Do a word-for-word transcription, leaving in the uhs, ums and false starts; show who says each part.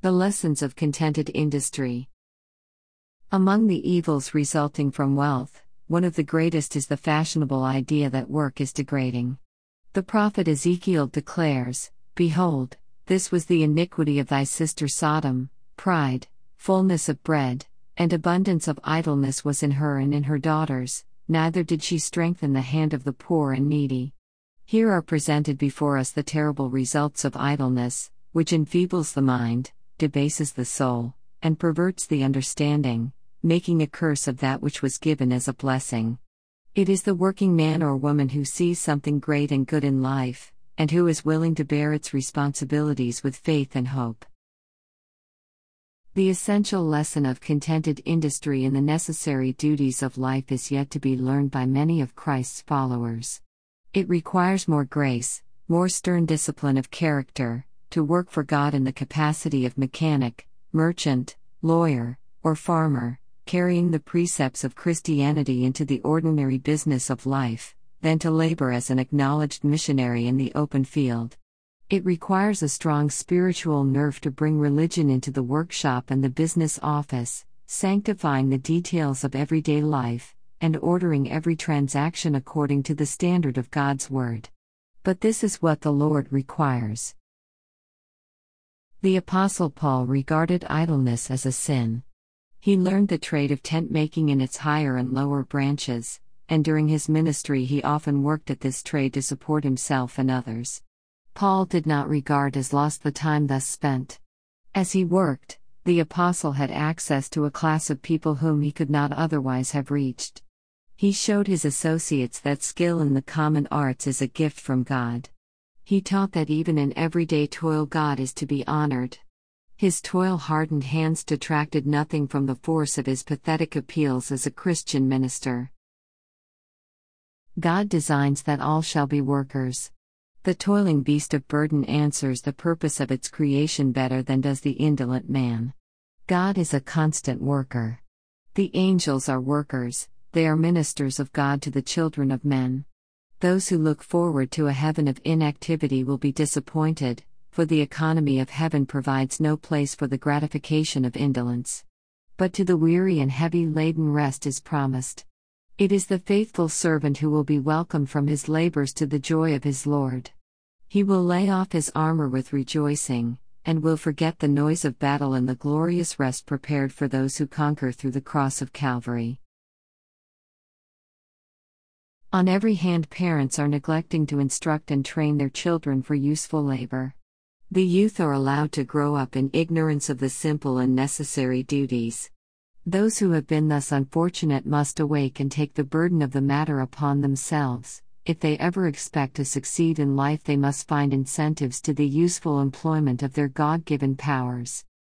Speaker 1: The lessons of contented industry. Among the evils resulting from wealth, one of the greatest is the fashionable idea that work is degrading. The prophet Ezekiel declares, "Behold, this was the iniquity of thy sister Sodom, pride, fullness of bread, and abundance of idleness was in her and in her daughters, neither did she strengthen the hand of the poor and needy." Here are presented before us the terrible results of idleness, which enfeebles the mind, debases the soul, and perverts the understanding, making a curse of that which was given as a blessing. It is the working man or woman who sees something great and good in life, and who is willing to bear its responsibilities with faith and hope. The essential lesson of contented industry in the necessary duties of life is yet to be learned by many of Christ's followers. It requires more grace, more stern discipline of character, to work for God in the capacity of mechanic, merchant, lawyer, or farmer, carrying the precepts of Christianity into the ordinary business of life, than to labor as an acknowledged missionary in the open field. It requires a strong spiritual nerve to bring religion into the workshop and the business office, sanctifying the details of everyday life, and ordering every transaction according to the standard of God's Word. But this is what the Lord requires. The Apostle Paul regarded idleness as a sin. He learned the trade of tent-making in its higher and lower branches, and during his ministry he often worked at this trade to support himself and others. Paul did not regard as lost the time thus spent. As he worked, the apostle had access to a class of people whom he could not otherwise have reached. He showed his associates that skill in the common arts is a gift from God. He taught that even in everyday toil God is to be honored. His toil-hardened hands detracted nothing from the force of his pathetic appeals as a Christian minister. God designs that all shall be workers. The toiling beast of burden answers the purpose of its creation better than does the indolent man. God is a constant worker. The angels are workers, they are ministers of God to the children of men. Those who look forward to a heaven of inactivity will be disappointed, for the economy of heaven provides no place for the gratification of indolence. But to the weary and heavy-laden rest is promised. It is the faithful servant who will be welcomed from his labors to the joy of his Lord. He will lay off his armor with rejoicing, and will forget the noise of battle in the glorious rest prepared for those who conquer through the cross of Calvary. On every hand, parents are neglecting to instruct and train their children for useful labor. The youth are allowed to grow up in ignorance of the simple and necessary duties. Those who have been thus unfortunate must awake and take the burden of the matter upon themselves. If they ever expect to succeed in life, they must find incentives to the useful employment of their God-given powers.